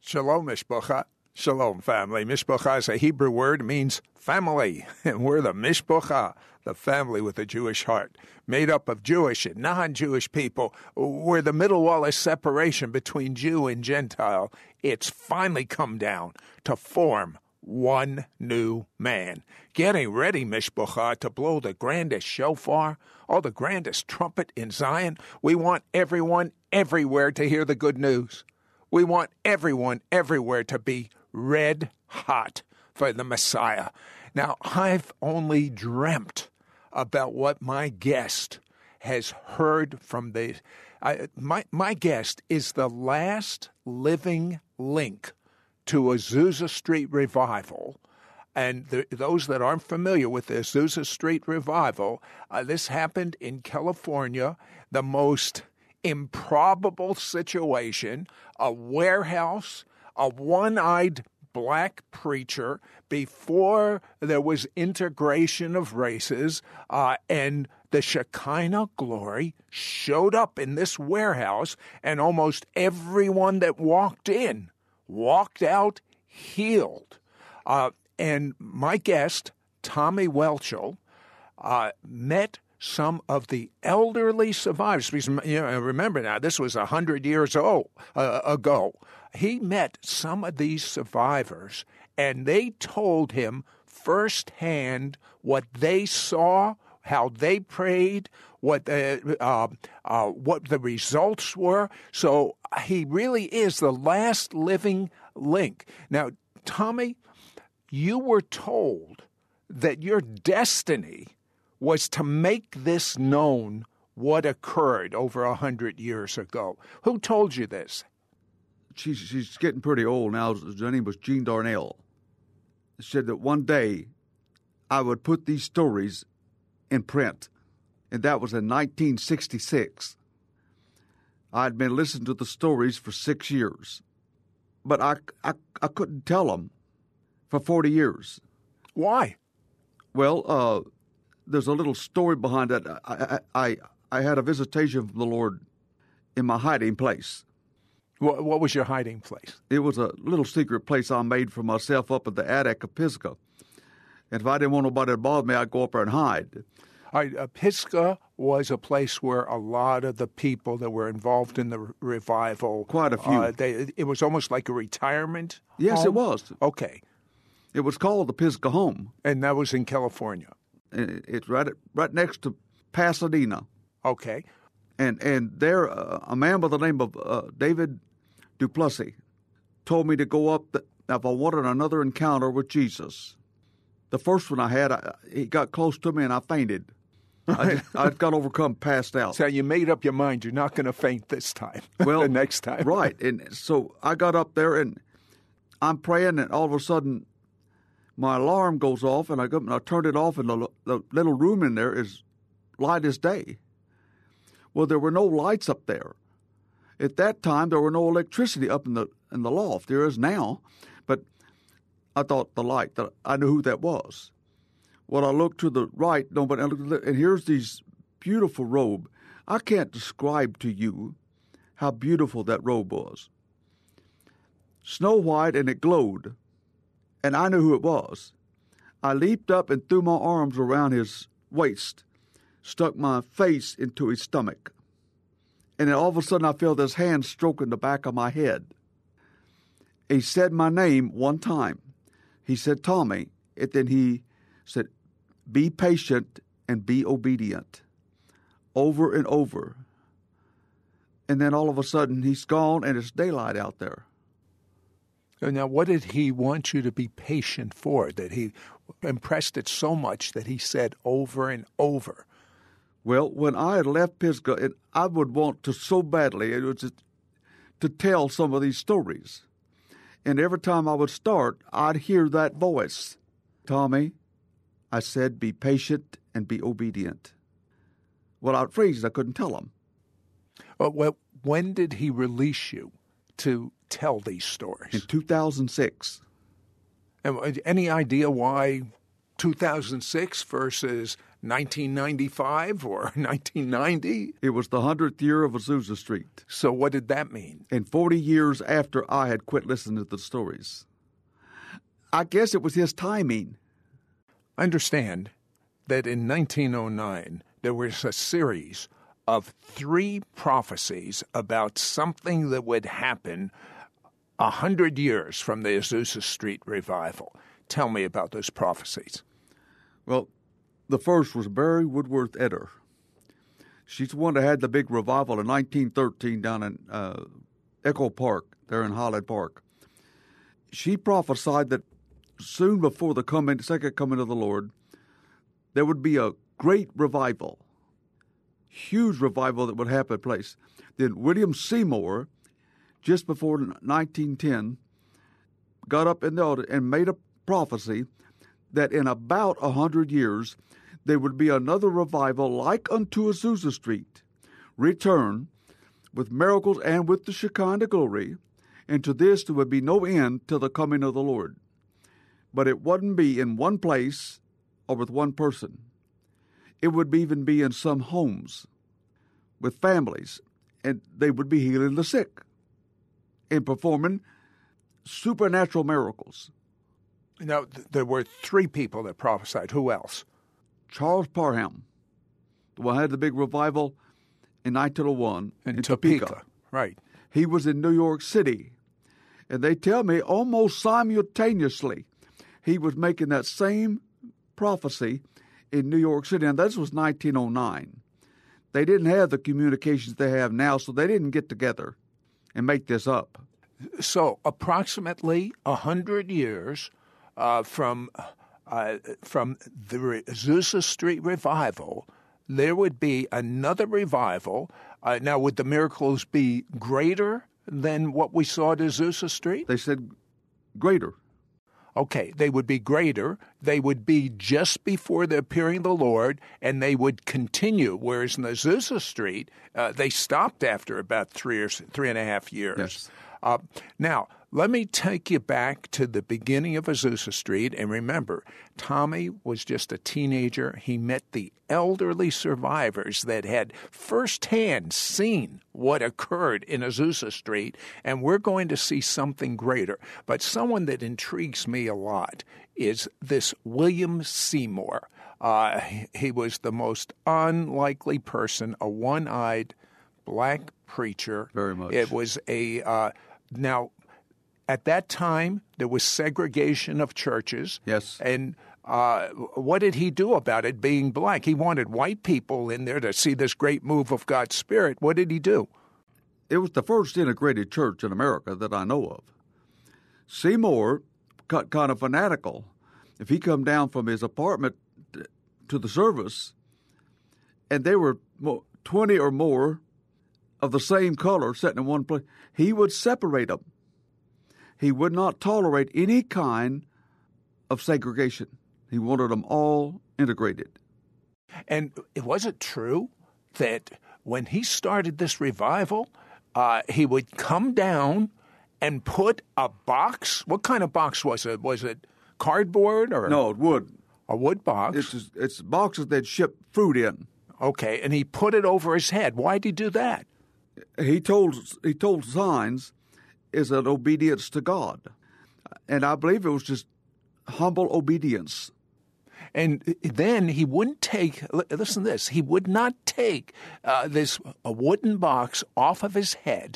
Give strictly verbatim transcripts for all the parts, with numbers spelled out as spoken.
Shalom, Mishpacha. Shalom, family. Mishpacha is a Hebrew word. It means family. And we're the Mishpacha, the family with a Jewish heart, made up of Jewish and non-Jewish people. Where the middle wall is separation between Jew and Gentile, it's finally come down to form one new man. Getting ready, Mishpacha, to blow the grandest shofar, or the grandest trumpet in Zion. We want everyone everywhere to hear the good news. We want everyone everywhere to be red hot for the Messiah. Now, I've only dreamt about what my guest has heard from the... I, my, my guest is the last living link to Azusa Street Revival. And the, those that aren't familiar with the Azusa Street Revival, uh, this happened in California, the most improbable situation, a warehouse, a one-eyed black preacher before there was integration of races, uh, and the Shekinah glory showed up in this warehouse, and almost everyone that walked in walked out healed. Uh, and my guest, Tommy Welchel, uh, met some of the elderly survivors. Because, you know, remember now, this was one hundred years old, uh, ago. He met some of these survivors, and they told him firsthand what they saw, how they prayed, what the, uh, uh, what the results were. So he really is the last living link. Now, Tommy, you were told that your destiny was to make this known what occurred over a hundred years ago. Who told you this? She's, she's getting pretty old now. Her name was Jean Darnell. She said that one day I would put these stories in print, and that was in nineteen sixty-six. I'd been listening to the stories for six years, but I, I, I couldn't tell them for forty years. Why? Well, uh, there's a little story behind that. I, I, I, I had a visitation from the Lord in my hiding place. What, what was your hiding place? It was a little secret place I made for myself up in the attic of Pisgah. And if I didn't want nobody to bother me, I'd go up there and hide. All right, uh, Pisgah was a place where a lot of the people that were involved in the re- revival... Quite a few. Uh, they, it was almost like a retirement Yes, home? it was. Okay. It was called the Pisgah Home. And that was in California? It's right right next to Pasadena. Okay. And and there, uh, a man by the name of uh, David Duplessis told me to go up the, if I wanted another encounter with Jesus. The first one I had, I, he got close to me and I fainted. I just, I got overcome, passed out. So you made up your mind you're not going to faint this time. Well, the next time. Right. And so I got up there and I'm praying, and all of a sudden my alarm goes off, and I go and I turn it off, and the, the little room in there is light as day. Well, there were no lights up there. At that time, there were no electricity up in the in the loft. There is now, but I thought the light, that I knew who that was. Well, I looked to the right, no, but and here's these beautiful robe. I can't describe to you how beautiful that robe was. Snow white, and it glowed. And I knew who it was. I leaped up and threw my arms around his waist, stuck my face into his stomach. And then all of a sudden I felt his hand stroking the back of my head. He said my name one time. He said, Tommy. And then he said, be patient and be obedient. Over and over. And then all of a sudden he's gone, and it's daylight out there. Now, what did he want you to be patient for? That he impressed it so much that he said over and over? Well, when I had left Pisgah, and I would want to so badly, it was just to tell some of these stories. And every time I would start, I'd hear that voice. Tommy, I said, be patient and be obedient. Well, I freezed. I couldn't tell him. Well, when did he release you to tell these stories? In two thousand six. And any idea why two thousand six versus nineteen ninety-five or nineteen ninety? It was the hundredth year of Azusa Street. So what did that mean? And forty years after I had quit listening to the stories. I guess it was his timing. Understand that in nineteen oh nine, there was a series of three prophecies about something that would happen a hundred years from the Azusa Street revival. Tell me about those prophecies. Well, the first was Barry Woodworth Eder. She's the one that had the big revival in nineteen thirteen down in uh, Echo Park, there in Highland Park. She prophesied that soon before the coming, second coming of the Lord, there would be a great revival, huge revival that would happen place. Then William Seymour, just before nineteen ten, got up in the altar and made a prophecy that in about a hundred years there would be another revival like unto Azusa Street, return with miracles and with the Shekinah glory, and to this there would be no end till the coming of the Lord. But it wouldn't be in one place or with one person. It would even be in some homes with families, and they would be healing the sick and performing supernatural miracles. Now, th- there were three people that prophesied. Who else? Charles Parham, the one who had the big revival in nineteen oh one In, in Topeka. Topeka. Right. He was in New York City. And they tell me almost simultaneously he was making that same prophecy in New York City. And this was nineteen oh nine. They didn't have the communications they have now, so they didn't get together and make this up. So approximately a hundred years uh, from uh, from the Azusa Street revival, there would be another revival. Uh, now, would the miracles be greater than what we saw at Azusa Street? They said greater. Okay, they would be greater. They would be just before the appearing of the Lord, and they would continue. Whereas in Azusa Street, uh, they stopped after about three or three and a half years. Yes. Uh, now, let me take you back to the beginning of Azusa Street. And remember, Tommy was just a teenager. He met the elderly survivors that had firsthand seen what occurred in Azusa Street, and we're going to see something greater. But someone that intrigues me a lot is this William Seymour. Uh, he was the most unlikely person, a one-eyed black preacher. Very much. It was a... Uh, now... At that time, there was segregation of churches. Yes. And uh, what did he do about it being black? He wanted white people in there to see this great move of God's Spirit. What did he do? It was the first integrated church in America that I know of. Seymour got kind of fanatical. If he come down from his apartment to the service, and there were twenty or more of the same color sitting in one place, he would separate them. He would not tolerate any kind of segregation. He wanted them all integrated. And was it true that when he started this revival, uh, he would come down and put a box? What kind of box was it? Was it cardboard or no? Wood. A wood box. It's just, it's boxes they'd ship fruit in. Okay, and he put it over his head. Why'd he do that? He told he told signs is an obedience to God. And I believe it was just humble obedience. And then he wouldn't take, listen to this, he would not take uh, this a wooden box off of his head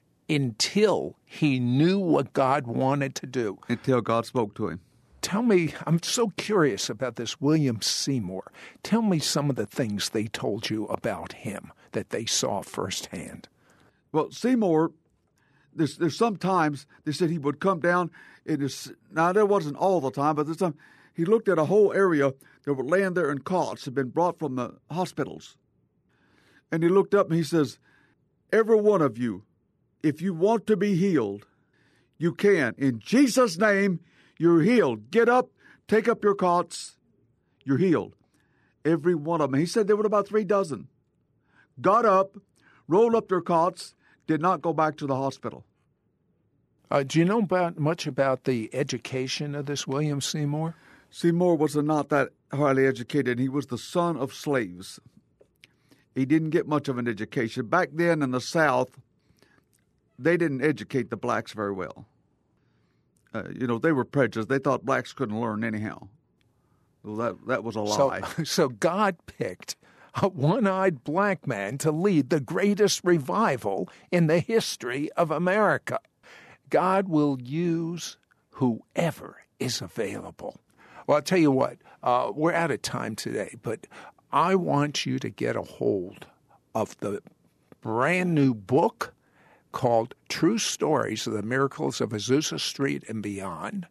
until he knew what God wanted to do. Until God spoke to him. Tell me, I'm so curious about this William Seymour. Tell me some of the things they told you about him that they saw firsthand. Well, Seymour, There's, there's sometimes they said he would come down. And his, now, there wasn't all the time, but this time he looked at a whole area that were laying there in cots, had been brought from the hospitals. And he looked up and he says, every one of you, if you want to be healed, you can. In Jesus' name, you're healed. Get up, take up your cots, you're healed. Every one of them. He said there were about three dozen. Got up, rolled up their cots, did not go back to the hospital. Uh, do you know about much about the education of this William Seymour? Seymour was not that highly educated. He was the son of slaves. He didn't get much of an education. Back then in the South, they didn't educate the blacks very well. Uh, you know, they were prejudiced. They thought blacks couldn't learn anyhow. Well, that, that was a lie. So, so God picked a one-eyed black man to lead the greatest revival in the history of America. God will use whoever is available. Well, I'll tell you what, uh, we're out of time today, but I want you to get a hold of the brand new book called True Stories of the Miracles of Azusa Street and Beyond,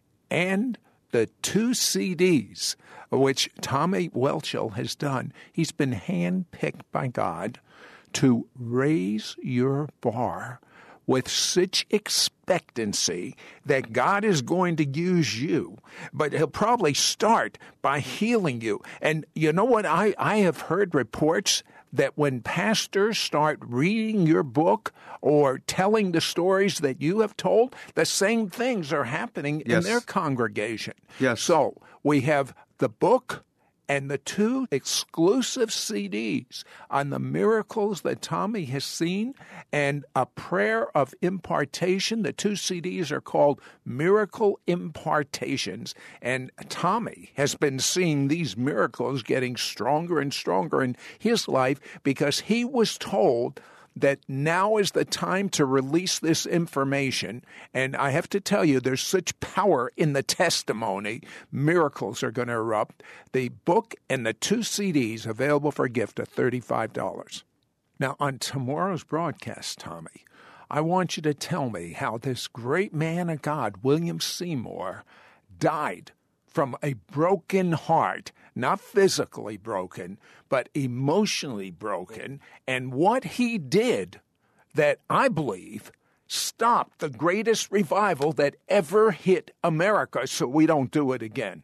and the two C Ds, which Tommy Welchel has done. He's been handpicked by God to raise your bar with such expectancy that God is going to use you, but he'll probably start by healing you. And you know what? I, I have heard reports that when pastors start reading your book or telling the stories that you have told, the same things are happening yes. in their congregation. Yes. So we have the book and the two exclusive C Ds on the miracles that Tommy has seen and a prayer of impartation. The two C Ds are called Miracle Impartations. And Tommy has been seeing these miracles getting stronger and stronger in his life because he was told that now is the time to release this information. And I have to tell you, there's such power in the testimony. Miracles are going to erupt. The book and the two C Ds available for a gift at thirty-five dollars. Now, on tomorrow's broadcast, Tommy, I want you to tell me how this great man of God, William Seymour, died from a broken heart, not physically broken, but emotionally broken, and what he did that I believe stopped the greatest revival that ever hit America, so we don't do it again.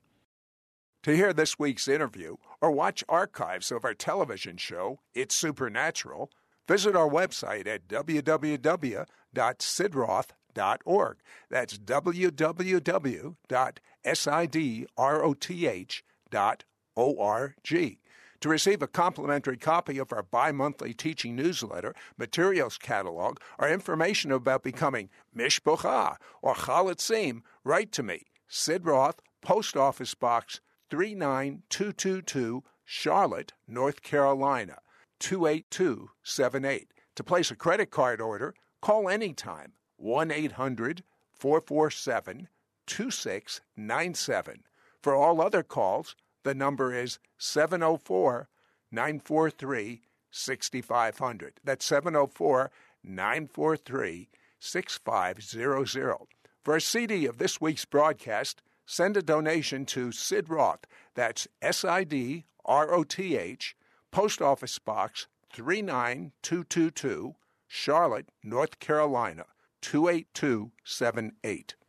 To hear this week's interview or watch archives of our television show, It's Supernatural, visit our website at w w w dot sidroth dot org. That's w w w dot sidroth dot org. To receive a complimentary copy of our bi-monthly teaching newsletter, materials catalog, or information about becoming Mishpocha or Chalatzim, write to me, Sid Roth, Post Office Box three nine two two two, Charlotte, North Carolina, two eight two seven eight. To place a credit card order, call anytime, one eight hundred four four seven two six nine seven. For all other calls, the number is seven oh four nine four three six five zero zero. That's seven oh four nine four three six five zero zero. For a C D of this week's broadcast, send a donation to Sid Roth. That's S I D R O T H, Post Office Box three nine two two two, Charlotte, North Carolina, two eight two seven eight.